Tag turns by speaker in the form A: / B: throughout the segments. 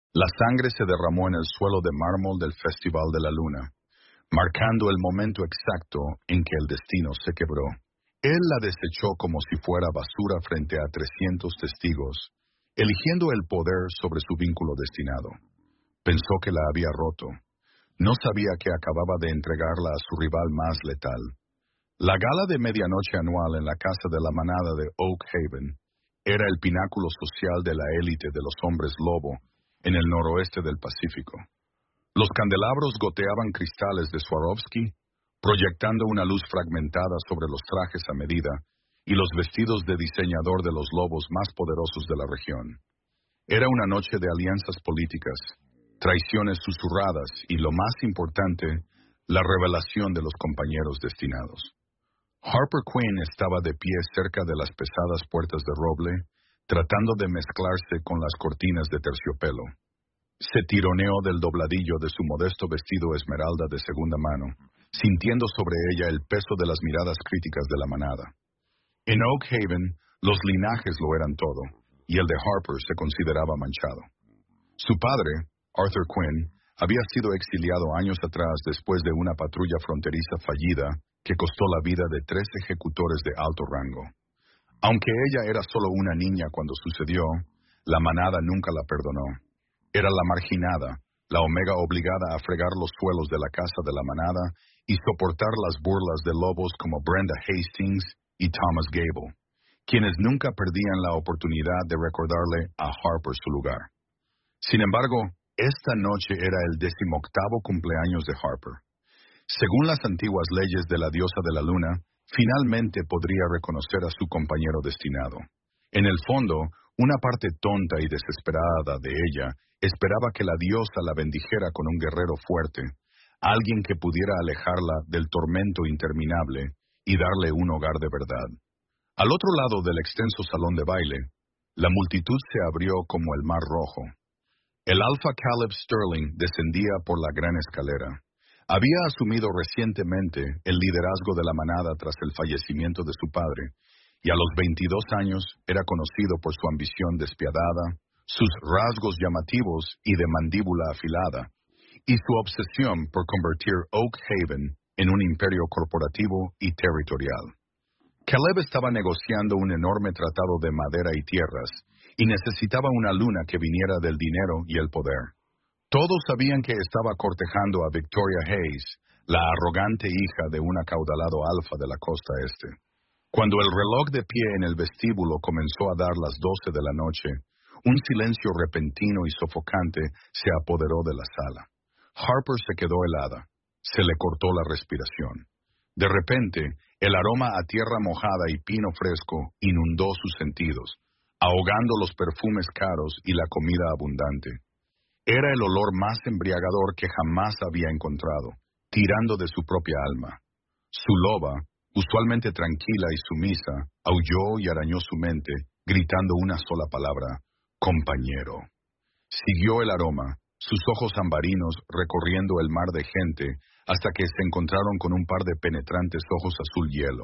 A: La sangre se derramó en el suelo de mármol del Festival de la Luna, marcando el momento exacto en que el destino se quebró. Él la desechó como si fuera basura frente a 300 testigos, eligiendo el poder sobre su vínculo destinado. Pensó que la había roto. No sabía que acababa de entregarla a su rival más letal. La gala de medianoche anual en la casa de la manada de Oak Haven era el pináculo social de la élite de los hombres lobo en el noroeste del Pacífico. Los candelabros goteaban cristales de Swarovski, proyectando una luz fragmentada sobre los trajes a medida y los vestidos de diseñador de los lobos más poderosos de la región. Era una noche de alianzas políticas, traiciones susurradas y, lo más importante, la revelación de los compañeros destinados. Harper Quinn estaba de pie cerca de las pesadas puertas de roble, tratando de mezclarse con las cortinas de terciopelo. Se tironeó del dobladillo de su modesto vestido esmeralda de segunda mano, sintiendo sobre ella el peso de las miradas críticas de la manada. En Oak Haven, los linajes lo eran todo, y el de Harper se consideraba manchado. Su padre, Arthur Quinn, había sido exiliado años atrás después de una patrulla fronteriza fallida que costó la vida de 3 ejecutores de alto rango. Aunque ella era solo una niña cuando sucedió, la manada nunca la perdonó. Era la marginada, la omega obligada a fregar los suelos de la casa de la manada y soportar las burlas de lobos como Brenda Hastings y Thomas Gable, quienes nunca perdían la oportunidad de recordarle a Harper su lugar. Sin embargo, esta noche era el 18º cumpleaños de Harper. Según las antiguas leyes de la diosa de la luna, finalmente podría reconocer a su compañero destinado. En el fondo, una parte tonta y desesperada de ella esperaba que la diosa la bendijera con un guerrero fuerte, alguien que pudiera alejarla del tormento interminable y darle un hogar de verdad. Al otro lado del extenso salón de baile, la multitud se abrió como el mar rojo. El alfa Caleb Sterling descendía por la gran escalera. Había asumido recientemente el liderazgo de la manada tras el fallecimiento de su padre, y a los 22 años era conocido por su ambición despiadada, sus rasgos llamativos y de mandíbula afilada, y su obsesión por convertir Oak Haven en un imperio corporativo y territorial. Caleb estaba negociando un enorme tratado de madera y tierras, y necesitaba una luna que viniera del dinero y el poder. Todos sabían que estaba cortejando a Victoria Hayes, la arrogante hija de un acaudalado alfa de la costa este. Cuando el reloj de pie en el vestíbulo comenzó a dar las 12 de la noche, un silencio repentino y sofocante se apoderó de la sala. Harper se quedó helada. Se le cortó la respiración. De repente, el aroma a tierra mojada y pino fresco inundó sus sentidos, ahogando los perfumes caros y la comida abundante. Era el olor más embriagador que jamás había encontrado, tirando de su propia alma. Su loba, usualmente tranquila y sumisa, aulló y arañó su mente, gritando una sola palabra: compañero. Siguió el aroma, sus ojos ambarinos recorriendo el mar de gente, hasta que se encontraron con un par de penetrantes ojos azul hielo.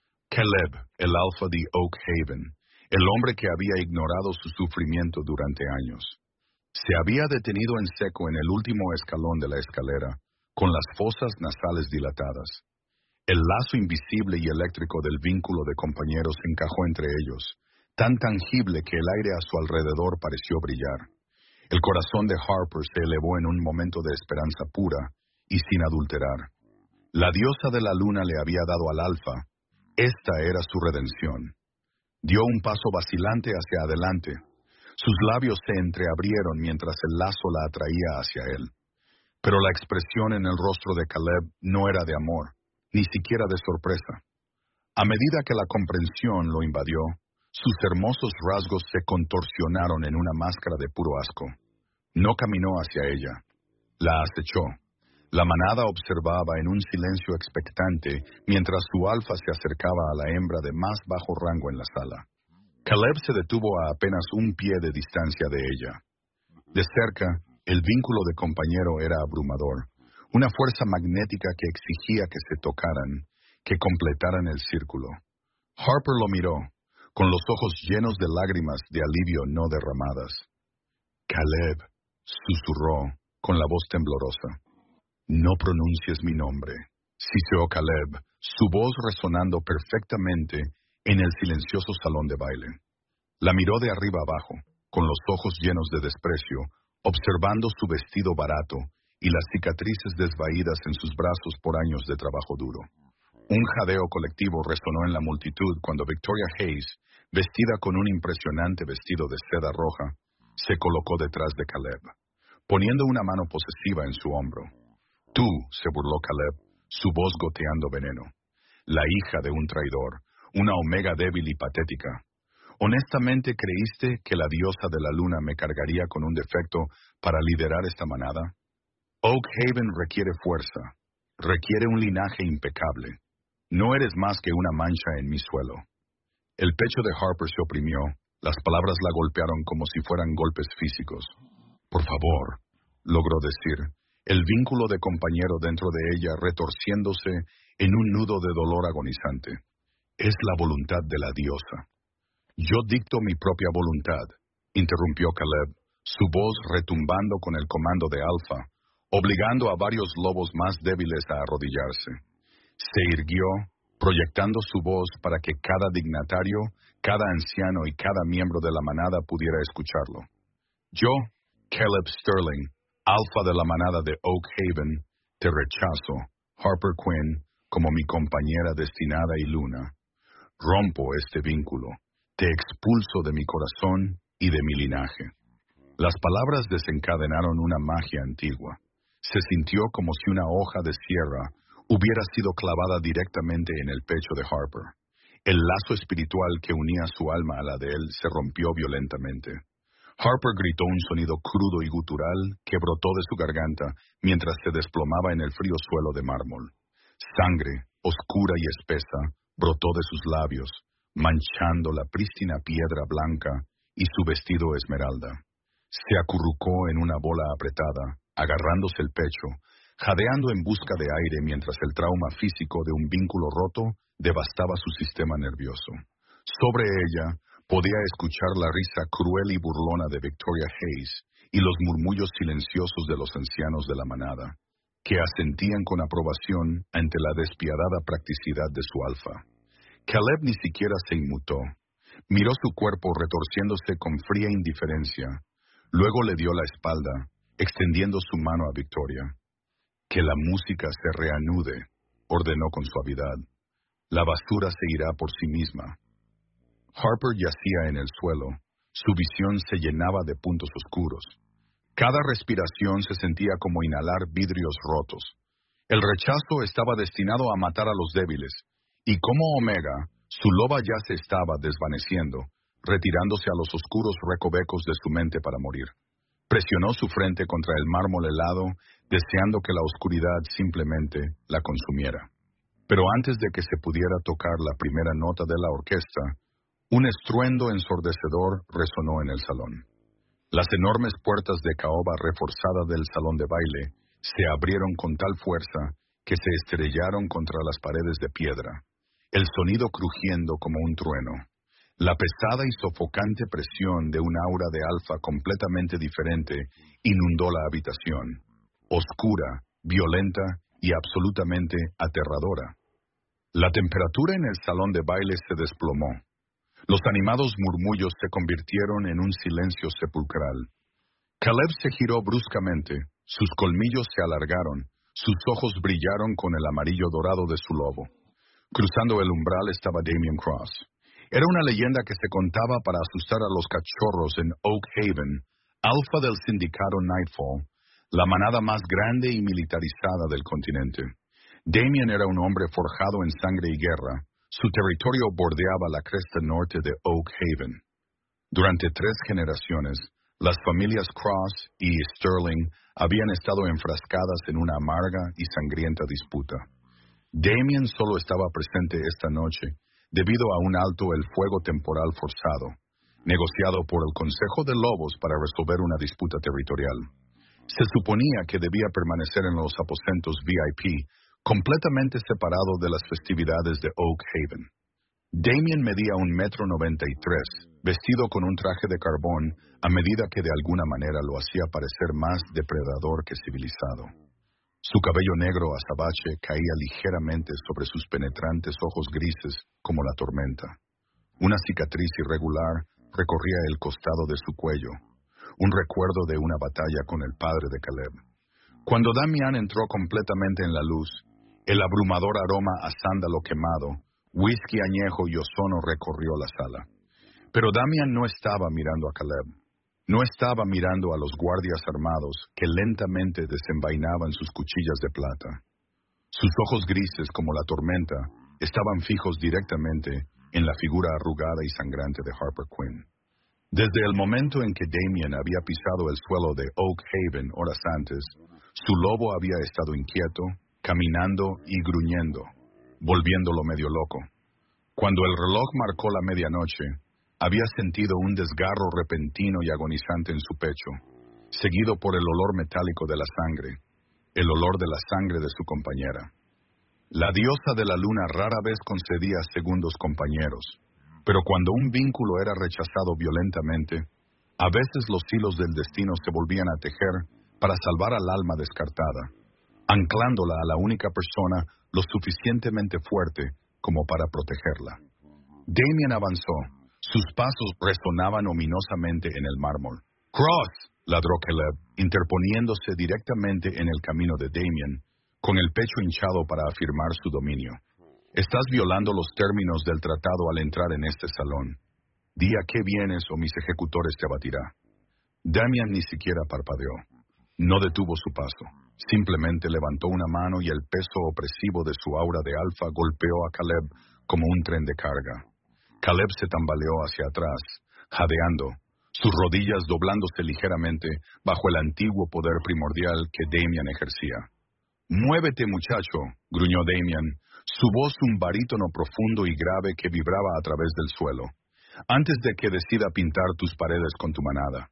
A: Caleb, el alfa de Oak Haven, el hombre que había ignorado su sufrimiento durante años. Se había detenido en seco en el último escalón de la escalera, con las fosas nasales dilatadas. El lazo invisible y eléctrico del vínculo de compañeros encajó entre ellos, tan tangible que el aire a su alrededor pareció brillar. El corazón de Harper se elevó en un momento de esperanza pura y sin adulterar. La diosa de la luna le había dado al alfa. Esta era su redención. Dio un paso vacilante hacia adelante. Sus labios se entreabrieron mientras el lazo la atraía hacia él. Pero la expresión en el rostro de Caleb no era de amor, ni siquiera de sorpresa. A medida que la comprensión lo invadió, sus hermosos rasgos se contorsionaron en una máscara de puro asco. No caminó hacia ella. La acechó. La manada observaba en un silencio expectante mientras su alfa se acercaba a la hembra de más bajo rango en la sala. Caleb se detuvo a apenas un pie de distancia de ella. De cerca, el vínculo de compañero era abrumador, una fuerza magnética que exigía que se tocaran, que completaran el círculo. Harper lo miró, con los ojos llenos de lágrimas de alivio no derramadas. Caleb, susurró con la voz temblorosa. No pronuncies mi nombre. Siseó Caleb, su voz resonando perfectamente en el silencioso salón de baile. La miró de arriba abajo, con los ojos llenos de desprecio, observando su vestido barato y las cicatrices desvaídas en sus brazos por años de trabajo duro. Un jadeo colectivo resonó en la multitud cuando Victoria Hayes, vestida con un impresionante vestido de seda roja, se colocó detrás de Caleb, poniendo una mano posesiva en su hombro. Tú, se burló Caleb, su voz goteando veneno. La hija de un traidor, una omega débil y patética. ¿Honestamente creíste que la diosa de la luna me cargaría con un defecto para liderar esta manada? Oak Haven requiere fuerza, requiere un linaje impecable. No eres más que una mancha en mi suelo. El pecho de Harper se oprimió, las palabras la golpearon como si fueran golpes físicos. Por favor, logró decir, el vínculo de compañero dentro de ella retorciéndose en un nudo de dolor agonizante. Es la voluntad de la diosa. Yo dicto mi propia voluntad, interrumpió Caleb, su voz retumbando con el comando de Alfa, obligando a varios lobos más débiles a arrodillarse. Se irguió, proyectando su voz para que cada dignatario, cada anciano y cada miembro de la manada pudiera escucharlo. Yo, Caleb Sterling, Alfa de la manada de Oak Haven, te rechazo, Harper Quinn, como mi compañera destinada y luna. Rompo este vínculo, te expulso de mi corazón y de mi linaje. Las palabras desencadenaron una magia antigua. Se sintió como si una hoja de sierra hubiera sido clavada directamente en el pecho de Harper. El lazo espiritual que unía su alma a la de él se rompió violentamente. Harper gritó un sonido crudo y gutural que brotó de su garganta mientras se desplomaba en el frío suelo de mármol. Sangre, oscura y espesa, brotó de sus labios, manchando la prístina piedra blanca y su vestido esmeralda. Se acurrucó en una bola apretada, agarrándose el pecho, jadeando en busca de aire mientras el trauma físico de un vínculo roto devastaba su sistema nervioso. Sobre ella, podía escuchar la risa cruel y burlona de Victoria Hayes y los murmullos silenciosos de los ancianos de la manada, que asentían con aprobación ante la despiadada practicidad de su alfa. Caleb ni siquiera se inmutó. Miró su cuerpo retorciéndose con fría indiferencia. Luego le dio la espalda, extendiendo su mano a Victoria. Que la música se reanude, ordenó con suavidad. La basura se irá por sí misma. Harper yacía en el suelo. Su visión se llenaba de puntos oscuros. Cada respiración se sentía como inhalar vidrios rotos. El rechazo estaba destinado a matar a los débiles, y como Omega, su loba ya se estaba desvaneciendo, retirándose a los oscuros recovecos de su mente para morir. Presionó su frente contra el mármol helado, deseando que la oscuridad simplemente la consumiera. Pero antes de que se pudiera tocar la primera nota de la orquesta, un estruendo ensordecedor resonó en el salón. Las enormes puertas de caoba reforzada del salón de baile se abrieron con tal fuerza que se estrellaron contra las paredes de piedra, el sonido crujiendo como un trueno. La pesada y sofocante presión de un aura de alfa completamente diferente inundó la habitación, oscura, violenta y absolutamente aterradora. La temperatura en el salón de baile se desplomó. Los animados murmullos se convirtieron en un silencio sepulcral. Caleb se giró bruscamente, sus colmillos se alargaron, sus ojos brillaron con el amarillo dorado de su lobo. Cruzando el umbral estaba Damien Cross. Era una leyenda que se contaba para asustar a los cachorros en Oak Haven, alfa del sindicato Nightfall, la manada más grande y militarizada del continente. Damien era un hombre forjado en sangre y guerra. Su territorio bordeaba la cresta norte de Oak Haven. Durante 3 generaciones, las familias Cross y Sterling habían estado enfrascadas en una amarga y sangrienta disputa. Damien solo estaba presente esta noche debido a un alto el fuego temporal forzado, negociado por el Consejo de Lobos para resolver una disputa territorial. Se suponía que debía permanecer en los aposentos VIP, completamente separado de las festividades de Oak Haven. Damien medía 1,93 m, vestido con un traje de carbón, a medida que de alguna manera lo hacía parecer más depredador que civilizado. Su cabello negro azabache caía ligeramente sobre sus penetrantes ojos grises como la tormenta. Una cicatriz irregular recorría el costado de su cuello, un recuerdo de una batalla con el padre de Caleb. Cuando Damian entró completamente en la luz, el abrumador aroma a sándalo quemado, whisky añejo y ozono recorrió la sala. Pero Damian no estaba mirando a Caleb. No estaba mirando a los guardias armados que lentamente desenvainaban sus cuchillas de plata. Sus ojos grises como la tormenta estaban fijos directamente en la figura arrugada y sangrante de Harper Quinn. Desde el momento en que Damien había pisado el suelo de Oak Haven horas antes, su lobo había estado inquieto, caminando y gruñendo, volviéndolo medio loco. Cuando el reloj marcó la medianoche, había sentido un desgarro repentino y agonizante en su pecho, seguido por el olor metálico de la sangre, el olor de la sangre de su compañera. La diosa de la luna rara vez concedía segundos compañeros, pero cuando un vínculo era rechazado violentamente, a veces los hilos del destino se volvían a tejer para salvar al alma descartada, anclándola a la única persona lo suficientemente fuerte como para protegerla. Damien avanzó. Sus pasos resonaban ominosamente en el mármol. «¡Cross!», ladró Caleb, interponiéndose directamente en el camino de Damien, con el pecho hinchado para afirmar su dominio. «Estás violando los términos del tratado al entrar en este salón. Di a qué vienes o mis ejecutores te abatirá». Damian ni siquiera parpadeó. No detuvo su paso. Simplemente levantó una mano y el peso opresivo de su aura de alfa golpeó a Caleb como un tren de carga. Caleb se tambaleó hacia atrás, jadeando, sus rodillas doblándose ligeramente bajo el antiguo poder primordial que Damien ejercía. «Muévete, muchacho», gruñó Damien, su voz un barítono profundo y grave que vibraba a través del suelo, «antes de que decida pintar tus paredes con tu manada».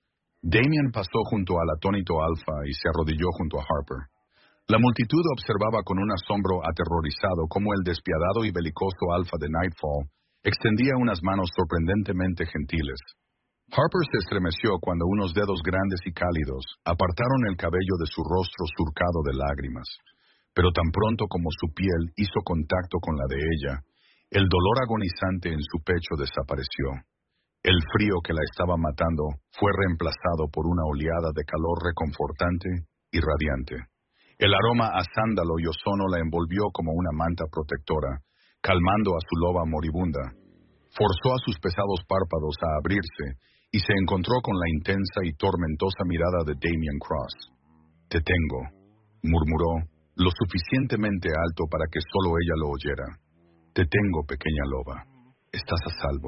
A: Damien pasó junto al atónito Alpha y se arrodilló junto a Harper. La multitud observaba con un asombro aterrorizado cómo el despiadado y belicoso Alpha de Nightfall extendía unas manos sorprendentemente gentiles. Harper se estremeció cuando unos dedos grandes y cálidos apartaron el cabello de su rostro surcado de lágrimas. Pero tan pronto como su piel hizo contacto con la de ella, el dolor agonizante en su pecho desapareció. El frío que la estaba matando fue reemplazado por una oleada de calor reconfortante y radiante. El aroma a sándalo y ozono la envolvió como una manta protectora, calmando a su loba moribunda. Forzó a sus pesados párpados a abrirse y se encontró con la intensa y tormentosa mirada de Damien Cross. «Te tengo», murmuró, lo suficientemente alto para que solo ella lo oyera. «Te tengo, pequeña loba. Estás a salvo».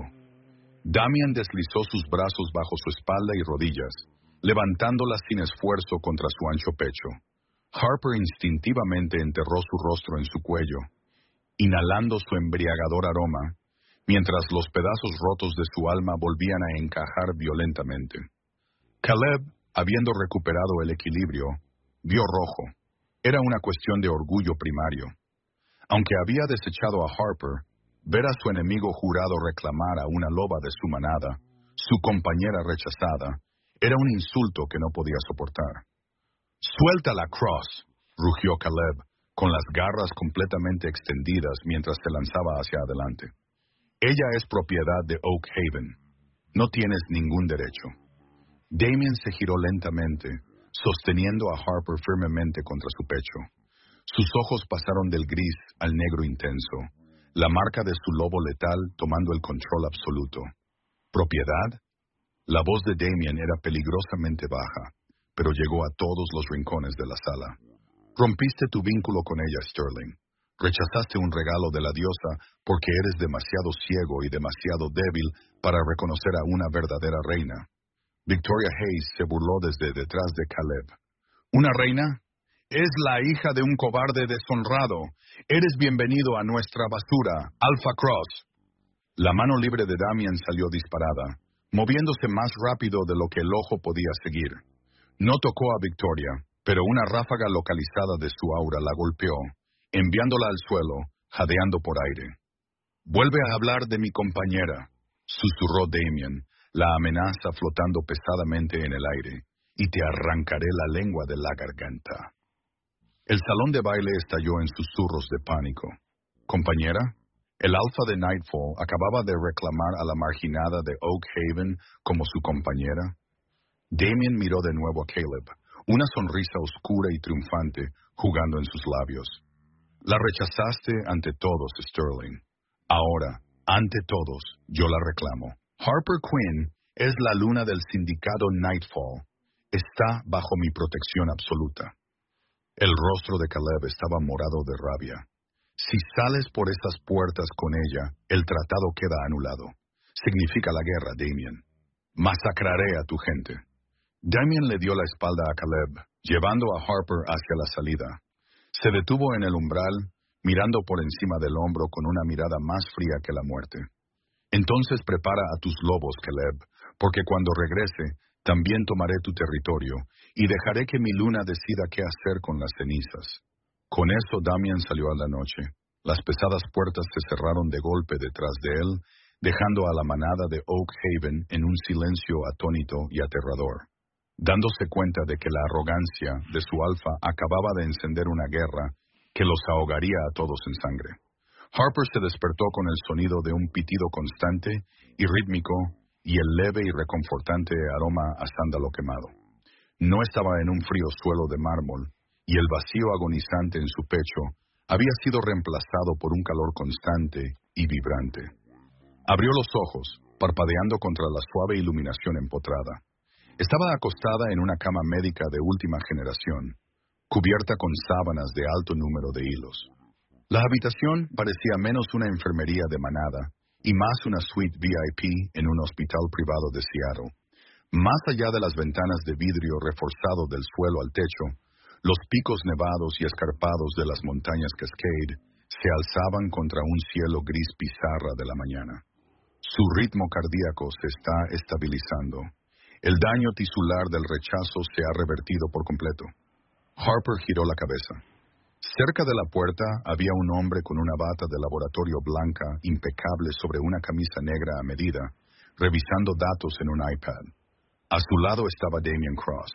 A: Damian deslizó sus brazos bajo su espalda y rodillas, levantándolas sin esfuerzo contra su ancho pecho. Harper instintivamente enterró su rostro en su cuello, inhalando su embriagador aroma, mientras los pedazos rotos de su alma volvían a encajar violentamente. Caleb, habiendo recuperado el equilibrio, vio rojo. Era una cuestión de orgullo primario. Aunque había desechado a Harper, ver a su enemigo jurado reclamar a una loba de su manada, su compañera rechazada, era un insulto que no podía soportar. «¡Suéltala, Cross!», rugió Caleb, con las garras completamente extendidas mientras se lanzaba hacia adelante. «Ella es propiedad de Oak Haven. No tienes ningún derecho». Damien se giró lentamente, sosteniendo a Harper firmemente contra su pecho. Sus ojos pasaron del gris al negro intenso, la marca de su lobo letal tomando el control absoluto. ¿Propiedad? La voz de Damien era peligrosamente baja, pero llegó a todos los rincones de la sala. «Rompiste tu vínculo con ella, Sterling. Rechazaste un regalo de la diosa porque eres demasiado ciego y demasiado débil para reconocer a una verdadera reina». Victoria Hayes se burló desde detrás de Caleb. «¿Una reina? Es la hija de un cobarde deshonrado. Eres bienvenido a nuestra basura, Alpha Cross». La mano libre de Damien salió disparada, moviéndose más rápido de lo que el ojo podía seguir. No tocó a Victoria, pero una ráfaga localizada de su aura la golpeó, enviándola al suelo, jadeando por aire. Vuelve a hablar de mi compañera, susurró Damien, la amenaza flotando pesadamente en el aire, y te arrancaré la lengua de la garganta. El salón de baile estalló en susurros de pánico. ¿Compañera? El alfa de Nightfall acababa de reclamar a la marginada de Oak Haven como su compañera. Damien miró de nuevo a Caleb, una sonrisa oscura y triunfante jugando en sus labios. La rechazaste ante todos, Sterling. Ahora, ante todos, yo la reclamo. Harper Quinn es la luna del sindicato Nightfall. Está bajo mi protección absoluta. El rostro de Caleb estaba morado de rabia. Si sales por esas puertas con ella, el tratado queda anulado. Significa la guerra, Damien. Masacraré a tu gente. Damien le dio la espalda a Caleb, llevando a Harper hacia la salida. Se detuvo en el umbral, mirando por encima del hombro con una mirada más fría que la muerte. Entonces prepara a tus lobos, Caleb, porque cuando regrese, también tomaré tu territorio, y dejaré que mi luna decida qué hacer con las cenizas. Con eso Damien salió a la noche. Las pesadas puertas se cerraron de golpe detrás de él, dejando a la manada de Oak Haven en un silencio atónito y aterrador. Dándose cuenta de que la arrogancia de su alfa acababa de encender una guerra que los ahogaría a todos en sangre. Harper se despertó con el sonido de un pitido constante y rítmico y el leve y reconfortante aroma a sándalo quemado. No estaba en un frío suelo de mármol, y el vacío agonizante en su pecho había sido reemplazado por un calor constante y vibrante. Abrió los ojos, parpadeando contra la suave iluminación empotrada. Estaba acostada en una cama médica de última generación, cubierta con sábanas de alto número de hilos. La habitación parecía menos una enfermería de manada y más una suite VIP en un hospital privado de Seattle. Más allá de las ventanas de vidrio reforzado del suelo al techo, los picos nevados y escarpados de las montañas Cascade se alzaban contra un cielo gris pizarra de la mañana. Su ritmo cardíaco se está estabilizando. El daño tisular del rechazo se ha revertido por completo. Harper giró la cabeza. Cerca de la puerta había un hombre con una bata de laboratorio blanca impecable sobre una camisa negra a medida, revisando datos en un iPad. A su lado estaba Damien Cross.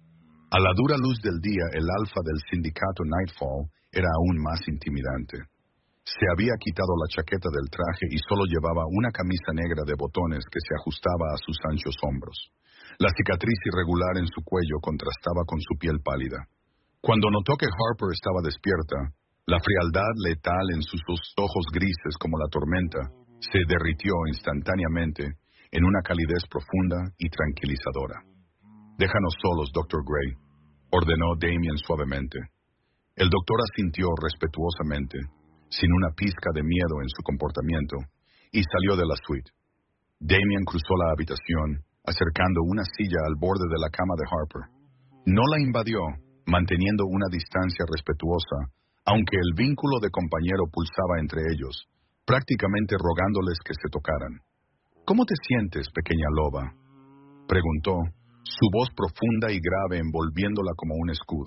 A: A la dura luz del día, el alfa del sindicato Nightfall era aún más intimidante. Se había quitado la chaqueta del traje y solo llevaba una camisa negra de botones que se ajustaba a sus anchos hombros. La cicatriz irregular en su cuello contrastaba con su piel pálida. Cuando notó que Harper estaba despierta, la frialdad letal en sus ojos grises como la tormenta se derritió instantáneamente en una calidez profunda y tranquilizadora. «Déjanos solos, Dr. Gray», ordenó Damien suavemente. El doctor asintió respetuosamente, sin una pizca de miedo en su comportamiento, y salió de la suite. Damien cruzó la habitación, acercando una silla al borde de la cama de Harper. No la invadió, manteniendo una distancia respetuosa, aunque el vínculo de compañero pulsaba entre ellos, prácticamente rogándoles que se tocaran. «¿Cómo te sientes, pequeña loba?», preguntó, su voz profunda y grave envolviéndola como un escudo.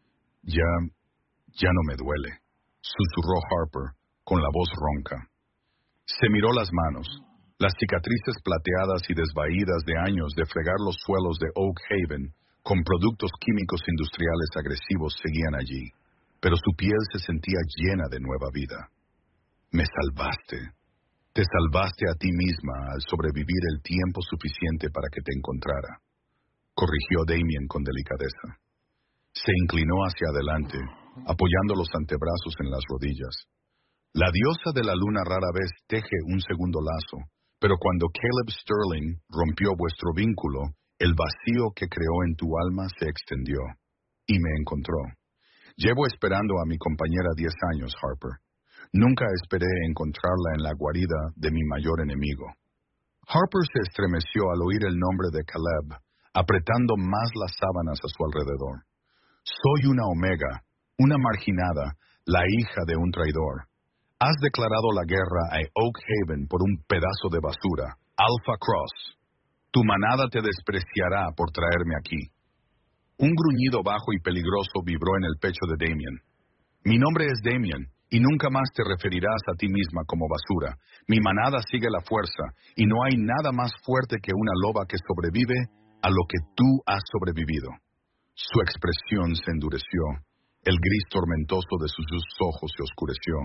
A: Ya no me duele», susurró Harper, con la voz ronca. Se miró las manos. Las cicatrices plateadas y desvaídas de años de fregar los suelos de Oak Haven con productos químicos industriales agresivos seguían allí, pero su piel se sentía llena de nueva vida. «Me salvaste. Te salvaste a ti misma al sobrevivir el tiempo suficiente para que te encontrara», corrigió Damien con delicadeza. Se inclinó hacia adelante, apoyando los antebrazos en las rodillas. «La diosa de la luna rara vez teje un segundo lazo, pero cuando Caleb Sterling rompió vuestro vínculo, el vacío que creó en tu alma se extendió, y me encontró. Llevo esperando a mi compañera 10 años, Harper. Nunca esperé encontrarla en la guarida de mi mayor enemigo». Harper se estremeció al oír el nombre de Caleb, apretando más las sábanas a su alrededor. «Soy una omega, una marginada, la hija de un traidor. Has declarado la guerra a Oak Haven por un pedazo de basura, Alpha Cross. Tu manada te despreciará por traerme aquí». Un gruñido bajo y peligroso vibró en el pecho de Damien. «Mi nombre es Damien, y nunca más te referirás a ti misma como basura. Mi manada sigue la fuerza, y no hay nada más fuerte que una loba que sobrevive a lo que tú has sobrevivido. Su expresión se endureció, el gris tormentoso de sus ojos se oscureció.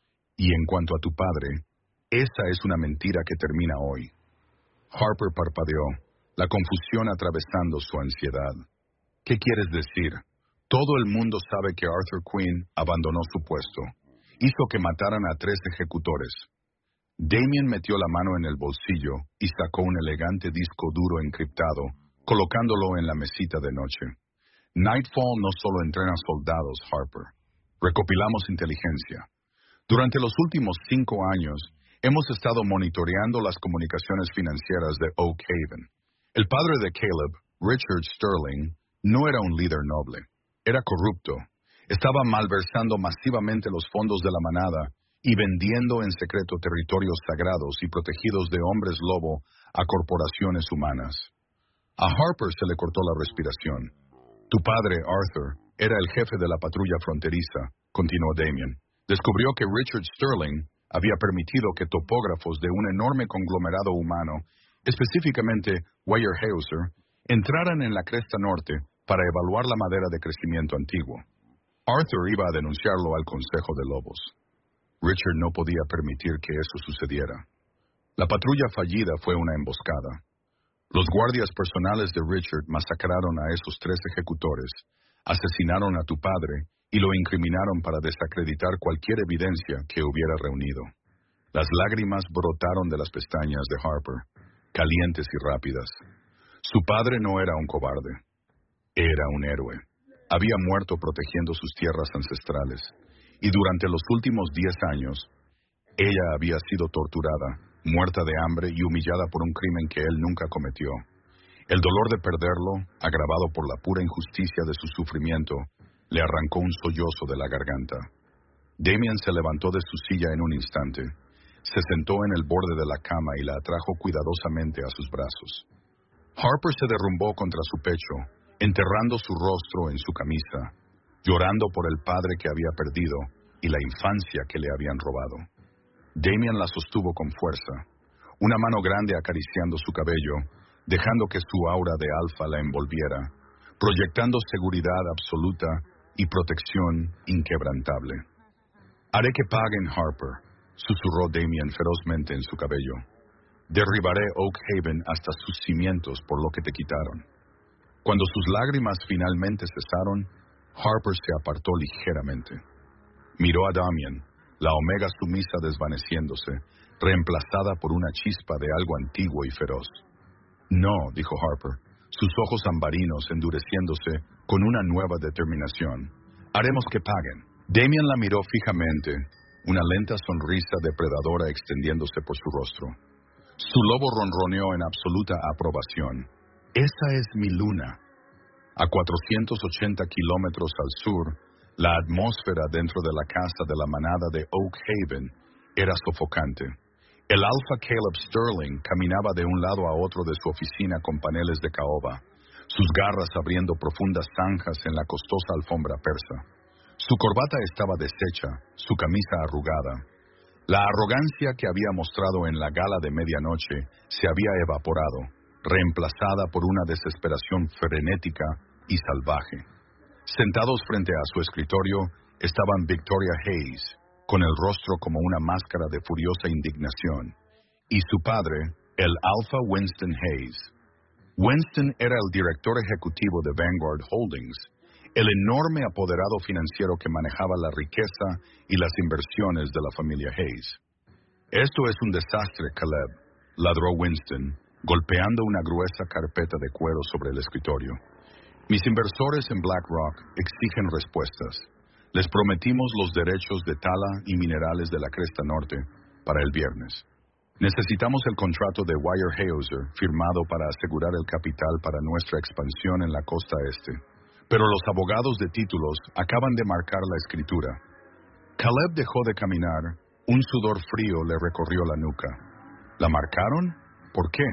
A: Y en cuanto a tu padre, esa es una mentira que termina hoy. Harper parpadeó, la confusión atravesando su ansiedad. ¿Qué quieres decir? Todo el mundo sabe que Arthur Quinn abandonó su puesto. Hizo que mataran a 3 ejecutores. Damien metió la mano en el bolsillo y sacó un elegante disco duro encriptado, colocándolo en la mesita de noche. Nightfall no solo entrena soldados, Harper. Recopilamos inteligencia. Durante los últimos 5 años, hemos estado monitoreando las comunicaciones financieras de Oak Haven. El padre de Caleb, Richard Sterling, no era un líder noble. Era corrupto. Estaba malversando masivamente los fondos de la manada y vendiendo en secreto territorios sagrados y protegidos de hombres lobo a corporaciones humanas. A Harper se le cortó la respiración. Tu padre, Arthur, era el jefe de la patrulla fronteriza, continuó Damien. Descubrió que Richard Sterling había permitido que topógrafos de un enorme conglomerado humano, específicamente Weyerhaeuser, entraran en la cresta norte para evaluar la madera de crecimiento antiguo. Arthur iba a denunciarlo al Consejo de Lobos. Richard no podía permitir que eso sucediera. La patrulla fallida fue una emboscada. Los guardias personales de Richard masacraron a esos 3 ejecutores, asesinaron a tu padre y lo incriminaron para desacreditar cualquier evidencia que hubiera reunido. Las lágrimas brotaron de las pestañas de Harper, calientes y rápidas. Su padre no era un cobarde. Era un héroe. Había muerto protegiendo sus tierras ancestrales, y durante los últimos 10 años, ella había sido torturada, muerta de hambre y humillada por un crimen que él nunca cometió. El dolor de perderlo, agravado por la pura injusticia de su sufrimiento, le arrancó un sollozo de la garganta. Damien se levantó de su silla en un instante, se sentó en el borde de la cama y la atrajo cuidadosamente a sus brazos. Harper se derrumbó contra su pecho, enterrando su rostro en su camisa, llorando por el padre que había perdido y la infancia que le habían robado. Damien la sostuvo con fuerza, una mano grande acariciando su cabello, dejando que su aura de alfa la envolviera, proyectando seguridad absoluta y protección inquebrantable. Haré que paguen, Harper, susurró Damien ferozmente en su cabello. Derribaré Oak Haven hasta sus cimientos por lo que te quitaron. Cuando sus lágrimas finalmente cesaron, Harper se apartó ligeramente. Miró a Damien, la omega sumisa desvaneciéndose, reemplazada por una chispa de algo antiguo y feroz. No, dijo Harper, sus ojos ambarinos endureciéndose con una nueva determinación. Haremos que paguen. Damien la miró fijamente, una lenta sonrisa depredadora extendiéndose por su rostro. Su lobo ronroneó en absoluta aprobación. Esa es mi luna. A 480 kilómetros al sur, la atmósfera dentro de la casa de la manada de Oak Haven era sofocante. El alfa Caleb Sterling caminaba de un lado a otro de su oficina con paneles de caoba, sus garras abriendo profundas zanjas en la costosa alfombra persa. Su corbata estaba deshecha, su camisa arrugada. La arrogancia que había mostrado en la gala de medianoche se había evaporado, reemplazada por una desesperación frenética y salvaje. Sentados frente a su escritorio estaban Victoria Hayes, con el rostro como una máscara de furiosa indignación, y su padre, el Alpha Winston Hayes. Winston era el director ejecutivo de Vanguard Holdings, el enorme apoderado financiero que manejaba la riqueza y las inversiones de la familia Hayes. Esto es un desastre, Caleb, ladró Winston, golpeando una gruesa carpeta de cuero sobre el escritorio. Mis inversores en BlackRock exigen respuestas. Les prometimos los derechos de tala y minerales de la Cresta Norte para el viernes. Necesitamos el contrato de Weyerhaeuser firmado para asegurar el capital para nuestra expansión en la costa este. Pero los abogados de títulos acaban de marcar la escritura. Caleb dejó de caminar. Un sudor frío le recorrió la nuca. ¿La marcaron? ¿Por qué?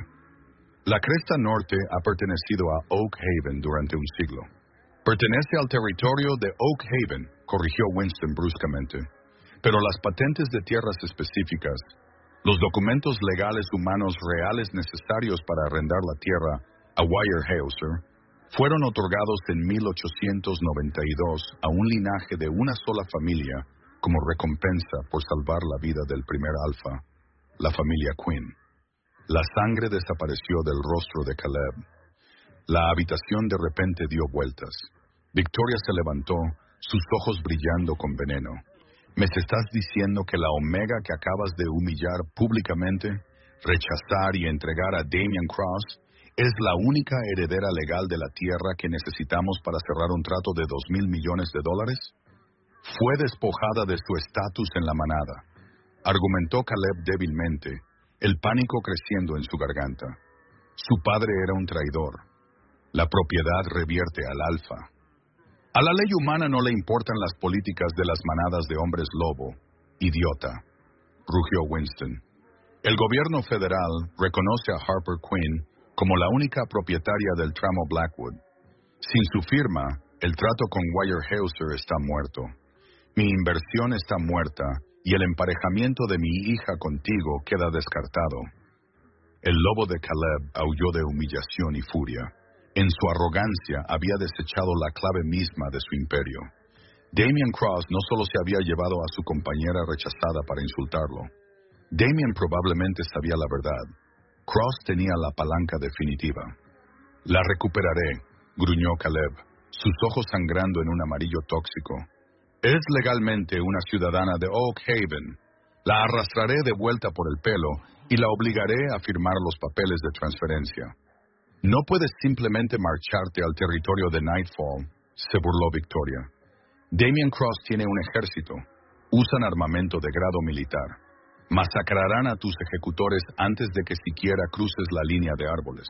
A: La Cresta Norte ha pertenecido a Oak Haven durante un siglo. Pertenece al territorio de Oak Haven, corrigió Winston bruscamente. Pero las patentes de tierras específicas, los documentos legales humanos reales necesarios para arrendar la tierra a Weyerhaeuser, fueron otorgados en 1892 a un linaje de una sola familia como recompensa por salvar la vida del primer alfa, la familia Quinn. La sangre desapareció del rostro de Caleb. La habitación de repente dio vueltas. Victoria se levantó, sus ojos brillando con veneno. ¿Me estás diciendo que la Omega que acabas de humillar públicamente, rechazar y entregar a Damian Cross, es la única heredera legal de la tierra que necesitamos para cerrar un trato de $2,000 millones? Fue despojada de su estatus en la manada, argumentó Caleb débilmente, el pánico creciendo en su garganta. Su padre era un traidor. La propiedad revierte al alfa. A la ley humana no le importan las políticas de las manadas de hombres lobo. Idiota, rugió Winston. El gobierno federal reconoce a Harper Quinn como la única propietaria del tramo Blackwood. Sin su firma, el trato con Weyerhaeuser está muerto. Mi inversión está muerta y el emparejamiento de mi hija contigo queda descartado. El lobo de Caleb aulló de humillación y furia. En su arrogancia había desechado la clave misma de su imperio. Damian Cross no solo se había llevado a su compañera rechazada para insultarlo. Damian probablemente sabía la verdad. Cross tenía la palanca definitiva. La recuperaré, gruñó Caleb, sus ojos sangrando en un amarillo tóxico. Es legalmente una ciudadana de Oak Haven. La arrastraré de vuelta por el pelo y la obligaré a firmar los papeles de transferencia. No puedes simplemente marcharte al territorio de Nightfall, se burló Victoria. Damian Cross tiene un ejército. Usan armamento de grado militar. Masacrarán a tus ejecutores antes de que siquiera cruces la línea de árboles.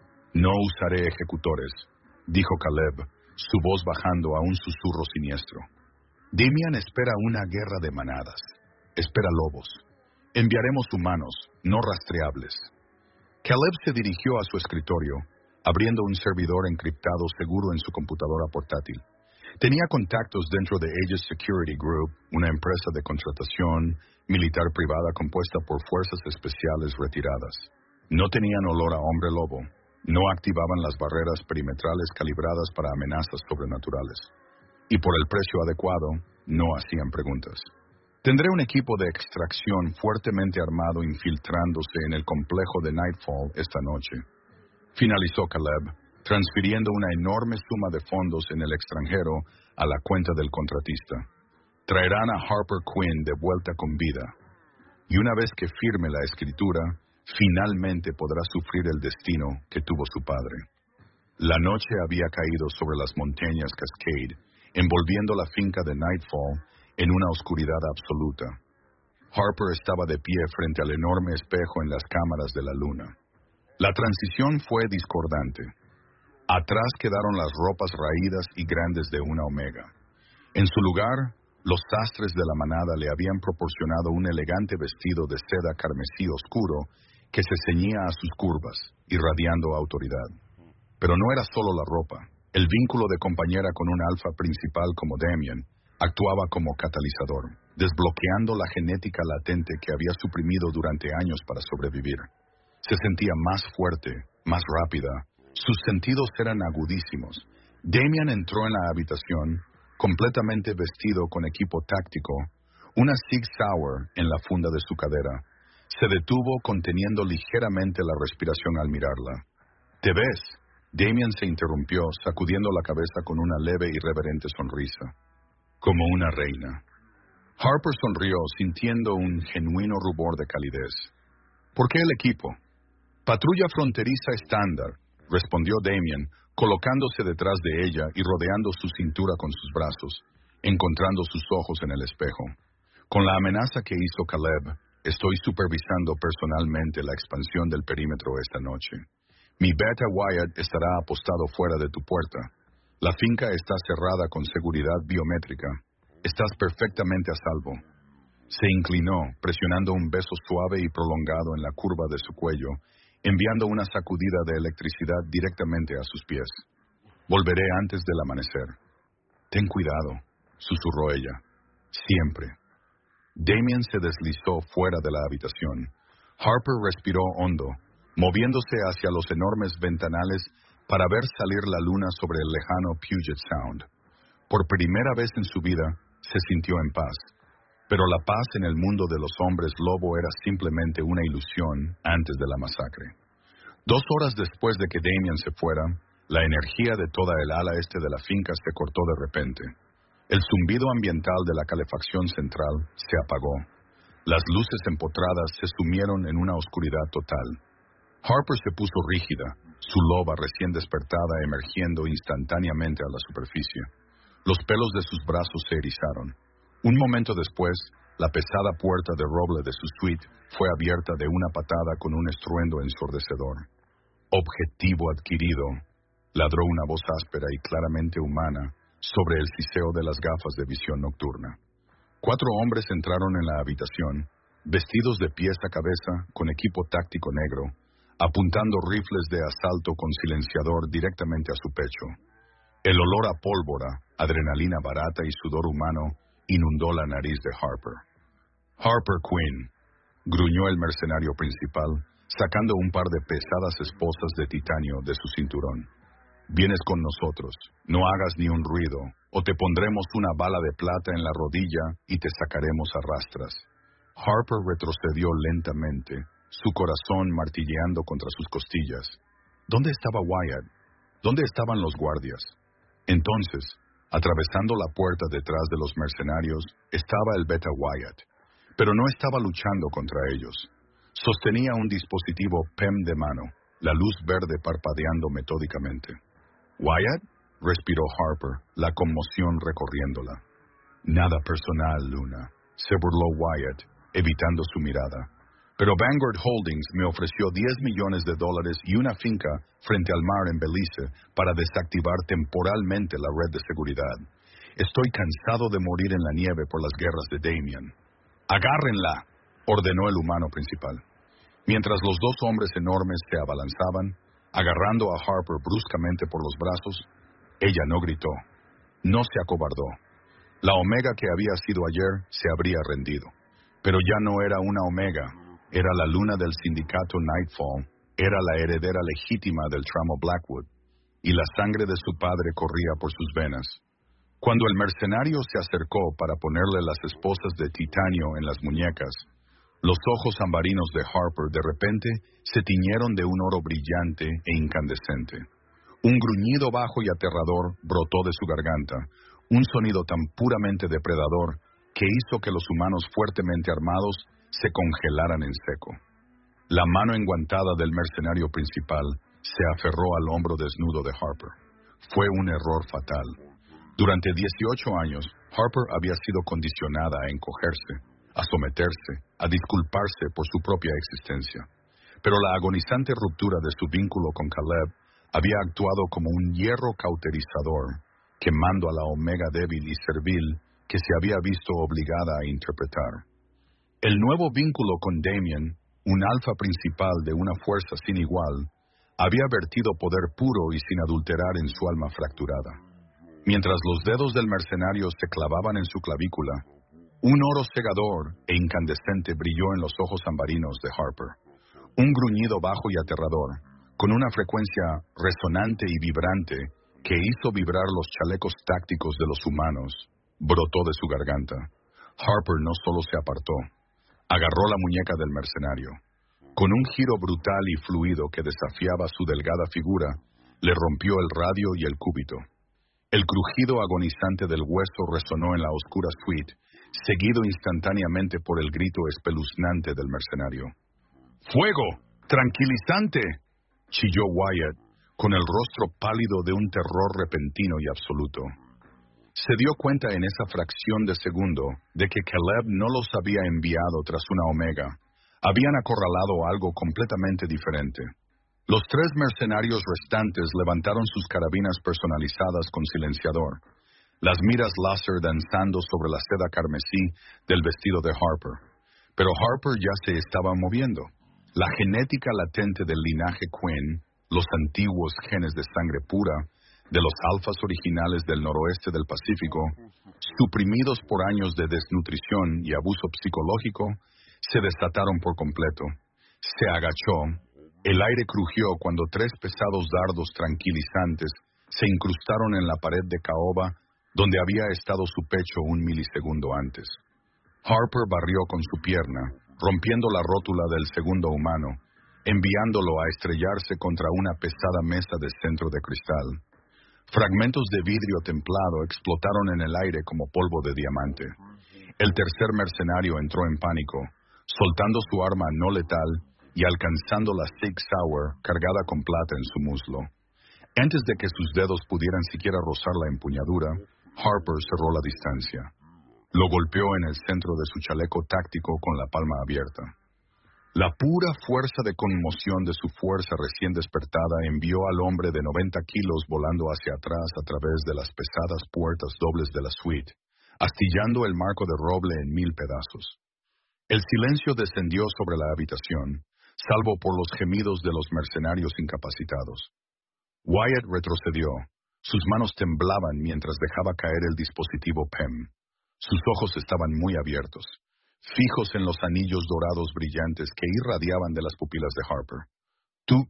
A: No usaré ejecutores, dijo Caleb, su voz bajando a un susurro siniestro. Damian espera una guerra de manadas. Espera lobos. Enviaremos humanos, no rastreables. Caleb se dirigió a su escritorio, abriendo un servidor encriptado seguro en su computadora portátil. Tenía contactos dentro de Aegis Security Group, una empresa de contratación militar privada compuesta por fuerzas especiales retiradas. No tenían olor a hombre lobo. No activaban las barreras perimetrales calibradas para amenazas sobrenaturales. Y por el precio adecuado, no hacían preguntas. Tendré un equipo de extracción fuertemente armado infiltrándose en el complejo de Nightfall esta noche. Finalizó Caleb, transfiriendo una enorme suma de fondos en el extranjero a la cuenta del contratista. Traerán a Harper Quinn de vuelta con vida. Y una vez que firme la escritura, finalmente podrá sufrir el destino que tuvo su padre. La noche había caído sobre las montañas Cascade, envolviendo la finca de Nightfall en una oscuridad absoluta. Harper estaba de pie frente al enorme espejo en las cámaras de la luna. La transición fue discordante. Atrás quedaron las ropas raídas y grandes de una Omega. En su lugar, los sastres de la manada le habían proporcionado un elegante vestido de seda carmesí oscuro que se ceñía a sus curvas, irradiando autoridad. Pero no era solo la ropa. El vínculo de compañera con un alfa principal como Damian actuaba como catalizador, desbloqueando la genética latente que había suprimido durante años para sobrevivir. Se sentía más fuerte, más rápida. Sus sentidos eran agudísimos. Damian entró en la habitación, completamente vestido con equipo táctico, una Sig Sauer en la funda de su cadera. Se detuvo conteniendo ligeramente la respiración al mirarla. ¿Te ves? Damian se interrumpió, sacudiendo la cabeza con una leve y reverente sonrisa. Como una reina. Harper sonrió, sintiendo un genuino rubor de calidez. ¿Por qué el equipo? Patrulla fronteriza estándar, respondió Damian, colocándose detrás de ella y rodeando su cintura con sus brazos, encontrando sus ojos en el espejo. Con la amenaza que hizo Caleb, estoy supervisando personalmente la expansión del perímetro esta noche. Mi Beta Wyatt estará apostado fuera de tu puerta. La finca está cerrada con seguridad biométrica. Estás perfectamente a salvo. Se inclinó, presionando un beso suave y prolongado en la curva de su cuello, enviando una sacudida de electricidad directamente a sus pies. Volveré antes del amanecer. Ten cuidado, susurró ella. Siempre. Damien se deslizó fuera de la habitación. Harper respiró hondo, moviéndose hacia los enormes ventanales para ver salir la luna sobre el lejano Puget Sound. Por primera vez en su vida, se sintió en paz. Pero la paz en el mundo de los hombres lobo era simplemente una ilusión antes de la masacre. 2 horas después de que Damien se fuera, la energía de toda el ala este de la finca se cortó de repente. El zumbido ambiental de la calefacción central se apagó. Las luces empotradas se sumieron en una oscuridad total. Harper se puso rígida, su loba recién despertada emergiendo instantáneamente a la superficie. Los pelos de sus brazos se erizaron. Un momento después, la pesada puerta de roble de su suite fue abierta de una patada con un estruendo ensordecedor. Objetivo adquirido, ladró una voz áspera y claramente humana sobre el ciseo de las gafas de visión nocturna. 4 hombres entraron en la habitación, vestidos de pies a cabeza con equipo táctico negro, apuntando rifles de asalto con silenciador directamente a su pecho. El olor a pólvora, adrenalina barata y sudor humano inundó la nariz de Harper. Harper Quinn, gruñó el mercenario principal, sacando un par de pesadas esposas de titanio de su cinturón. Vienes con nosotros, no hagas ni un ruido, o te pondremos una bala de plata en la rodilla y te sacaremos a rastras. Harper retrocedió lentamente, su corazón martilleando contra sus costillas. ¿Dónde estaba Wyatt? ¿Dónde estaban los guardias? Entonces, atravesando la puerta detrás de los mercenarios, estaba el Beta Wyatt, pero no estaba luchando contra ellos. Sostenía un dispositivo PEM de mano, la luz verde parpadeando metódicamente. ¿Wyatt? Respiró Harper, la conmoción recorriéndola. Nada personal, Luna, se burló Wyatt, evitando su mirada. Pero Vanguard Holdings me ofreció $10 millones y una finca frente al mar en Belice para desactivar temporalmente la red de seguridad. Estoy cansado de morir en la nieve por las guerras de Damien. ¡Agárrenla!, ordenó el humano principal. Mientras los 2 hombres enormes se abalanzaban, agarrando a Harper bruscamente por los brazos, ella no gritó, no se acobardó. La Omega que había sido ayer se habría rendido, pero ya no era una Omega, era la luna del sindicato Nightfall, era la heredera legítima del tramo Blackwood, y la sangre de su padre corría por sus venas. Cuando el mercenario se acercó para ponerle las esposas de titanio en las muñecas, los ojos ambarinos de Harper de repente se tiñeron de un oro brillante e incandescente. Un gruñido bajo y aterrador brotó de su garganta, un sonido tan puramente depredador que hizo que los humanos fuertemente armados se congelaran en seco. La mano enguantada del mercenario principal se aferró al hombro desnudo de Harper. Fue un error fatal. Durante 18 años, Harper había sido condicionada a encogerse, a someterse, a disculparse por su propia existencia. Pero la agonizante ruptura de su vínculo con Caleb había actuado como un hierro cauterizador, quemando a la Omega débil y servil que se había visto obligada a interpretar. El nuevo vínculo con Damien, un alfa principal de una fuerza sin igual, había vertido poder puro y sin adulterar en su alma fracturada. Mientras los dedos del mercenario se clavaban en su clavícula, un oro cegador e incandescente brilló en los ojos ambarinos de Harper. Un gruñido bajo y aterrador, con una frecuencia resonante y vibrante que hizo vibrar los chalecos tácticos de los humanos, brotó de su garganta. Harper no solo se apartó, agarró la muñeca del mercenario. Con un giro brutal y fluido que desafiaba su delgada figura, le rompió el radio y el cúbito. El crujido agonizante del hueso resonó en la oscura suite, seguido instantáneamente por el grito espeluznante del mercenario. ¡Fuego! ¡Tranquilizante!, chilló Wyatt, con el rostro pálido de un terror repentino y absoluto. Se dio cuenta en esa fracción de segundo de que Caleb no los había enviado tras una Omega. Habían acorralado algo completamente diferente. Los 3 mercenarios restantes levantaron sus carabinas personalizadas con silenciador, las miras láser danzando sobre la seda carmesí del vestido de Harper. Pero Harper ya se estaba moviendo. La genética latente del linaje Quinn, los antiguos genes de sangre pura, de los alfas originales del noroeste del Pacífico, suprimidos por años de desnutrición y abuso psicológico, se desataron por completo. Se agachó. El aire crujió cuando 3 pesados dardos tranquilizantes se incrustaron en la pared de caoba donde había estado su pecho un milisegundo antes. Harper barrió con su pierna, rompiendo la rótula del segundo humano, enviándolo a estrellarse contra una pesada mesa de centro de cristal. Fragmentos de vidrio templado explotaron en el aire como polvo de diamante. El tercer mercenario entró en pánico, soltando su arma no letal y alcanzando la Sig Sauer cargada con plata en su muslo. Antes de que sus dedos pudieran siquiera rozar la empuñadura, Harper cerró la distancia. Lo golpeó en el centro de su chaleco táctico con la palma abierta. La pura fuerza de conmoción de su fuerza recién despertada envió al hombre de 90 kilos volando hacia atrás a través de las pesadas puertas dobles de la suite, astillando el marco de roble en 1000 pedazos. El silencio descendió sobre la habitación, salvo por los gemidos de los mercenarios incapacitados. Wyatt retrocedió. Sus manos temblaban mientras dejaba caer el dispositivo PEM. Sus ojos estaban muy abiertos, fijos en los anillos dorados brillantes que irradiaban de las pupilas de Harper. «Tú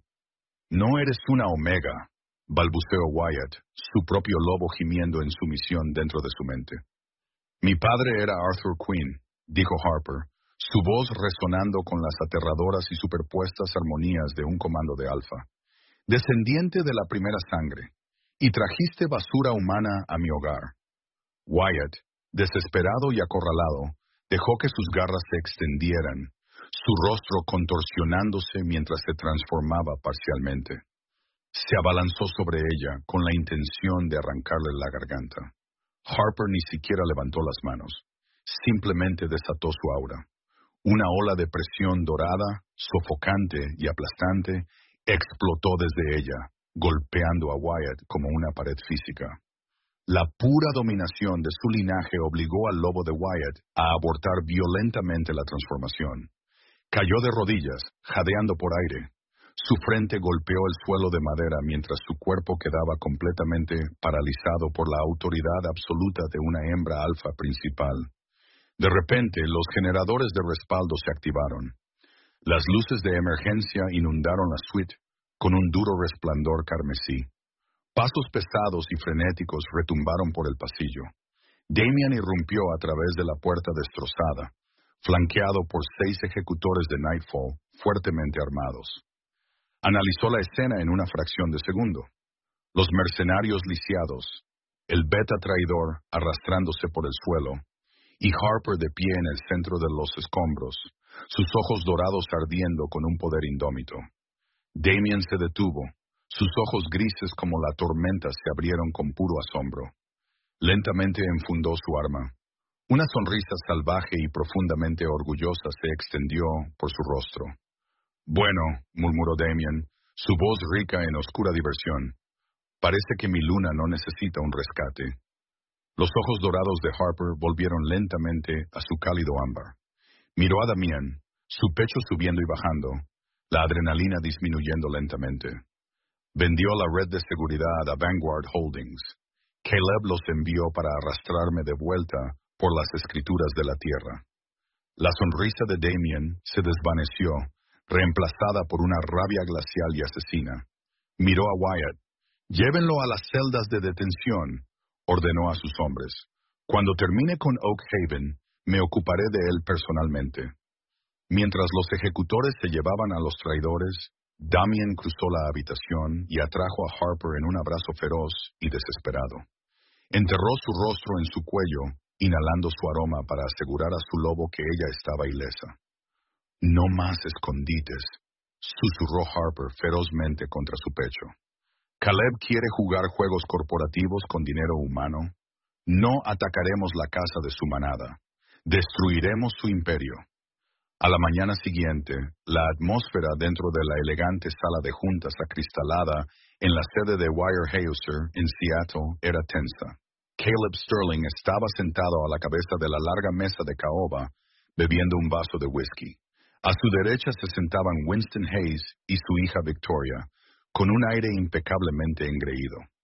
A: no eres una Omega», balbuceó Wyatt, su propio lobo gimiendo en sumisión dentro de su mente. «Mi padre era Arthur Quinn», dijo Harper, su voz resonando con las aterradoras y superpuestas armonías de un comando de alfa. «Descendiente de la primera sangre, y trajiste basura humana a mi hogar». Wyatt, desesperado y acorralado, dejó que sus garras se extendieran, su rostro contorsionándose mientras se transformaba parcialmente. Se abalanzó sobre ella con la intención de arrancarle la garganta. Harper ni siquiera levantó las manos, simplemente desató su aura. Una ola de presión dorada, sofocante y aplastante, explotó desde ella, golpeando a Wyatt como una pared física. La pura dominación de su linaje obligó al lobo de Wyatt a abortar violentamente la transformación. Cayó de rodillas, jadeando por aire. Su frente golpeó el suelo de madera mientras su cuerpo quedaba completamente paralizado por la autoridad absoluta de una hembra alfa principal. De repente, los generadores de respaldo se activaron. Las luces de emergencia inundaron la suite con un duro resplandor carmesí. Pasos pesados y frenéticos retumbaron por el pasillo. Damian irrumpió a través de la puerta destrozada, flanqueado por 6 ejecutores de Nightfall fuertemente armados. Analizó la escena en una fracción de segundo. Los mercenarios lisiados, el beta traidor arrastrándose por el suelo, y Harper de pie en el centro de los escombros, sus ojos dorados ardiendo con un poder indómito. Damian se detuvo. Sus ojos grises como la tormenta se abrieron con puro asombro. Lentamente enfundó su arma. Una sonrisa salvaje y profundamente orgullosa se extendió por su rostro. «Bueno», murmuró Damian, su voz rica en oscura diversión. «Parece que mi luna no necesita un rescate». Los ojos dorados de Harper volvieron lentamente a su cálido ámbar. Miró a Damian, su pecho subiendo y bajando, la adrenalina disminuyendo lentamente. Vendió la red de seguridad a Vanguard Holdings. Caleb los envió para arrastrarme de vuelta por las escrituras de la tierra. La sonrisa de Damian se desvaneció, reemplazada por una rabia glacial y asesina. Miró a Wyatt. «Llévenlo a las celdas de detención», ordenó a sus hombres. «Cuando termine con Oak Haven, me ocuparé de él personalmente». Mientras los ejecutores se llevaban a los traidores, Damian cruzó la habitación y atrajo a Harper en un abrazo feroz y desesperado. Enterró su rostro en su cuello, inhalando su aroma para asegurar a su lobo que ella estaba ilesa. «No más escondites», susurró Harper ferozmente contra su pecho. «Caleb quiere jugar juegos corporativos con dinero humano. No atacaremos la casa de su manada. Destruiremos su imperio». A la mañana siguiente, la atmósfera dentro de la elegante sala de juntas acristalada en la sede de Weyerhaeuser en Seattle era tensa. Caleb Sterling estaba sentado a la cabeza de la larga mesa de caoba, bebiendo un vaso de whisky. A su derecha se sentaban Winston Hayes y su hija Victoria, con un aire impecablemente engreído.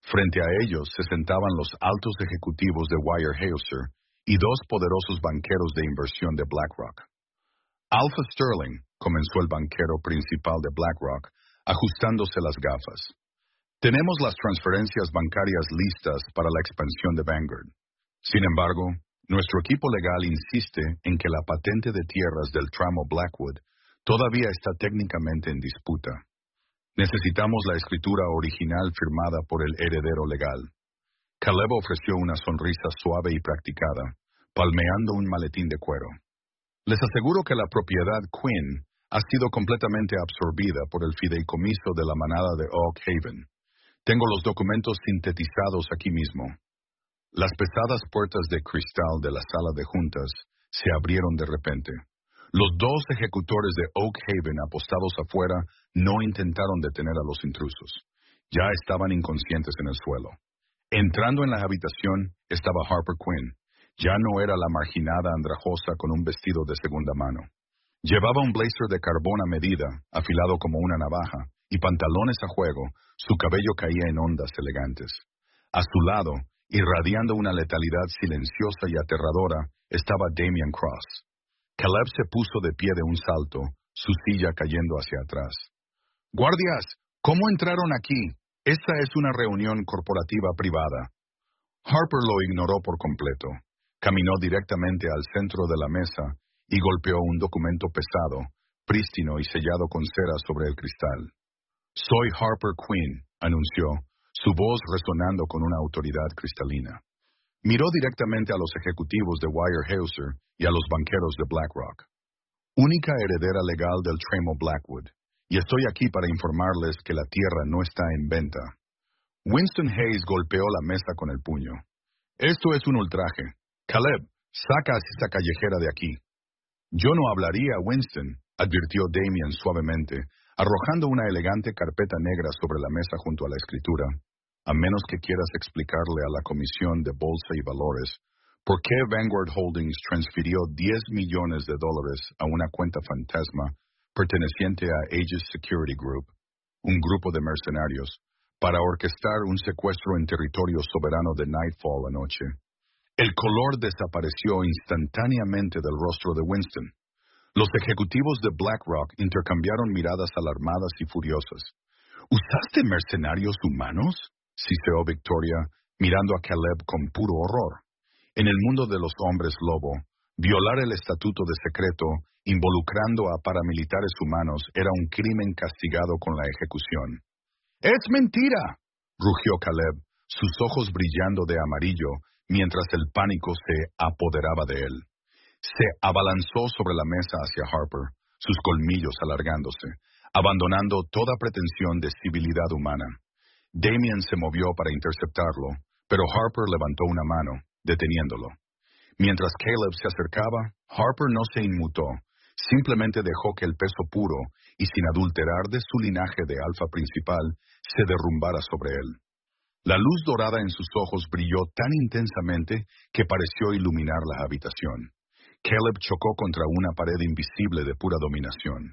A: Frente a ellos se sentaban los altos ejecutivos de Weyerhaeuser y dos poderosos banqueros de inversión de BlackRock. Alpha Sterling, comenzó el banquero principal de BlackRock, ajustándose las gafas. Tenemos las transferencias bancarias listas para la expansión de Vanguard. Sin embargo, nuestro equipo legal insiste en que la patente de tierras del tramo Blackwood todavía está técnicamente en disputa. Necesitamos la escritura original firmada por el heredero legal. Caleb ofreció una sonrisa suave y practicada, palmeando un maletín de cuero. Les aseguro que la propiedad Quinn ha sido completamente absorbida por el fideicomiso de la manada de Oak Haven. Tengo los documentos sintetizados aquí mismo. Las pesadas puertas de cristal de la sala de juntas se abrieron de repente. Los dos ejecutores de Oak Haven apostados afuera no intentaron detener a los intrusos. Ya estaban inconscientes en el suelo. Entrando en la habitación estaba Harper Quinn. Ya no era la marginada andrajosa con un vestido de segunda mano. Llevaba un blazer de carbón a medida, afilado como una navaja, y pantalones a juego. Su cabello caía en ondas elegantes. A su lado, irradiando una letalidad silenciosa y aterradora, estaba Damian Cross. Caleb se puso de pie de un salto, su silla cayendo hacia atrás. «¡Guardias! ¿Cómo entraron aquí? Esta es una reunión corporativa privada». Harper lo ignoró por completo. Caminó directamente al centro de la mesa y golpeó un documento pesado, prístino y sellado con cera sobre el cristal. «Soy Harper Quinn», anunció, su voz resonando con una autoridad cristalina. Miró directamente a los ejecutivos de Weyerhaeuser y a los banqueros de BlackRock. «Única heredera legal del tramo Blackwood, y estoy aquí para informarles que la tierra no está en venta». Winston Hayes golpeó la mesa con el puño. «Esto es un ultraje. Caleb, saca a esta callejera de aquí». «Yo no hablaría, Winston», advirtió Damian suavemente, arrojando una elegante carpeta negra sobre la mesa junto a la escritura, «a menos que quieras explicarle a la Comisión de Bolsa y Valores por qué Vanguard Holdings transfirió $10 millones a una cuenta fantasma perteneciente a Aegis Security Group, un grupo de mercenarios, para orquestar un secuestro en territorio soberano de Nightfall anoche». El color desapareció instantáneamente del rostro de Winston. Los ejecutivos de BlackRock intercambiaron miradas alarmadas y furiosas. «¿Usaste mercenarios humanos?», siseó Victoria, mirando a Caleb con puro horror. En el mundo de los hombres lobo, violar el estatuto de secreto, involucrando a paramilitares humanos, era un crimen castigado con la ejecución. «¡Es mentira!», rugió Caleb, sus ojos brillando de amarillo, mientras el pánico se apoderaba de él. Se abalanzó sobre la mesa hacia Harper, sus colmillos alargándose, abandonando toda pretensión de civilidad humana. Damian se movió para interceptarlo, pero Harper levantó una mano, deteniéndolo. Mientras Caleb se acercaba, Harper no se inmutó, simplemente dejó que el peso puro y sin adulterar de su linaje de alfa principal se derrumbara sobre él. La luz dorada en sus ojos brilló tan intensamente que pareció iluminar la habitación. Caleb chocó contra una pared invisible de pura dominación.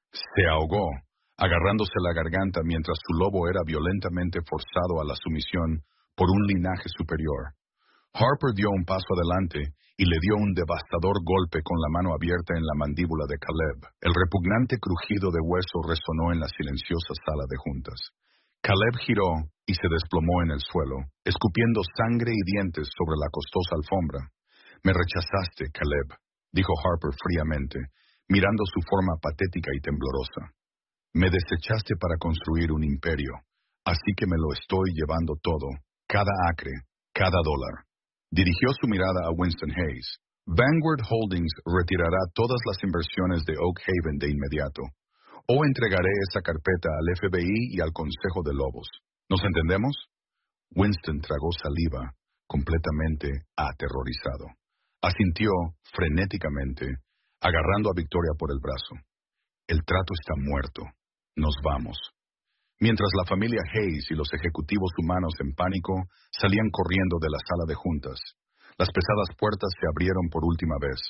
A: Se ahogó, agarrándose la garganta mientras su lobo era violentamente forzado a la sumisión por un linaje superior. Harper dio un paso adelante y le dio un devastador golpe con la mano abierta en la mandíbula de Caleb. El repugnante crujido de hueso resonó en la silenciosa sala de juntas. Caleb giró y se desplomó en el suelo, escupiendo sangre y dientes sobre la costosa alfombra. «Me rechazaste, Caleb», dijo Harper fríamente, mirando su forma patética y temblorosa. «Me desechaste para construir un imperio, así que me lo estoy llevando todo, cada acre, cada dólar». Dirigió su mirada a Winston Hayes. «Vanguard Holdings retirará todas las inversiones de Oak Haven de inmediato. O entregaré esa carpeta al FBI y al Consejo de Lobos. ¿Nos entendemos?» Winston tragó saliva, completamente aterrorizado. Asintió frenéticamente, agarrando a Victoria por el brazo. «El trato está muerto. Nos vamos». Mientras la familia Hayes y los ejecutivos humanos en pánico salían corriendo de la sala de juntas, las pesadas puertas se abrieron por última vez.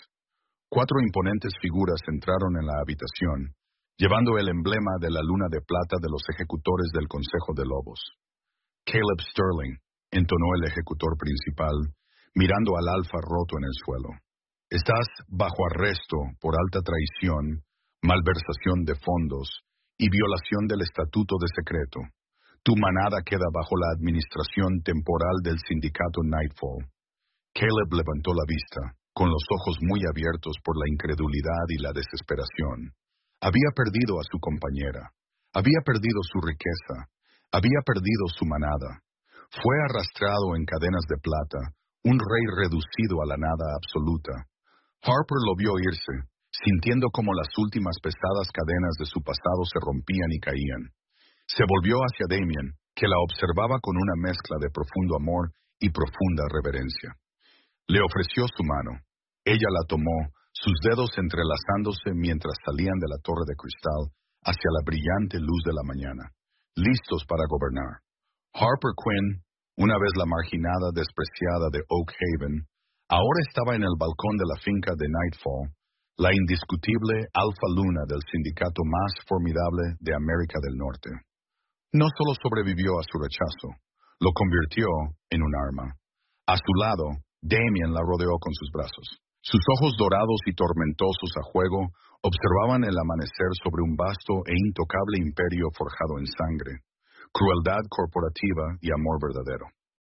A: 4 imponentes figuras entraron en la habitación, llevando el emblema de la luna de plata de los ejecutores del Consejo de Lobos. Caleb Sterling, entonó el ejecutor principal, mirando al alfa roto en el suelo. Estás bajo arresto por alta traición, malversación de fondos y violación del estatuto de secreto. Tu manada queda bajo la administración temporal del sindicato Nightfall. Caleb levantó la vista, con los ojos muy abiertos por la incredulidad y la desesperación. Había perdido a su compañera, había perdido su riqueza, había perdido su manada. Fue arrastrado en cadenas de plata, un rey reducido a la nada absoluta. Harper lo vio irse, sintiendo como las últimas pesadas cadenas de su pasado se rompían y caían. Se volvió hacia Damien, que la observaba con una mezcla de profundo amor y profunda reverencia. Le ofreció su mano. Ella la tomó, sus dedos entrelazándose mientras salían de la torre de cristal hacia la brillante luz de la mañana, listos para gobernar. Harper Quinn, una vez la marginada despreciada de Oak Haven, ahora estaba en el balcón de la finca de Nightfall, la indiscutible alfa luna del sindicato más formidable de América del Norte. No solo sobrevivió a su rechazo, lo convirtió en un arma. A su lado, Damien la rodeó con sus brazos. Sus ojos dorados y tormentosos a juego observaban el amanecer sobre un vasto e intocable imperio forjado en sangre, crueldad corporativa y amor verdadero.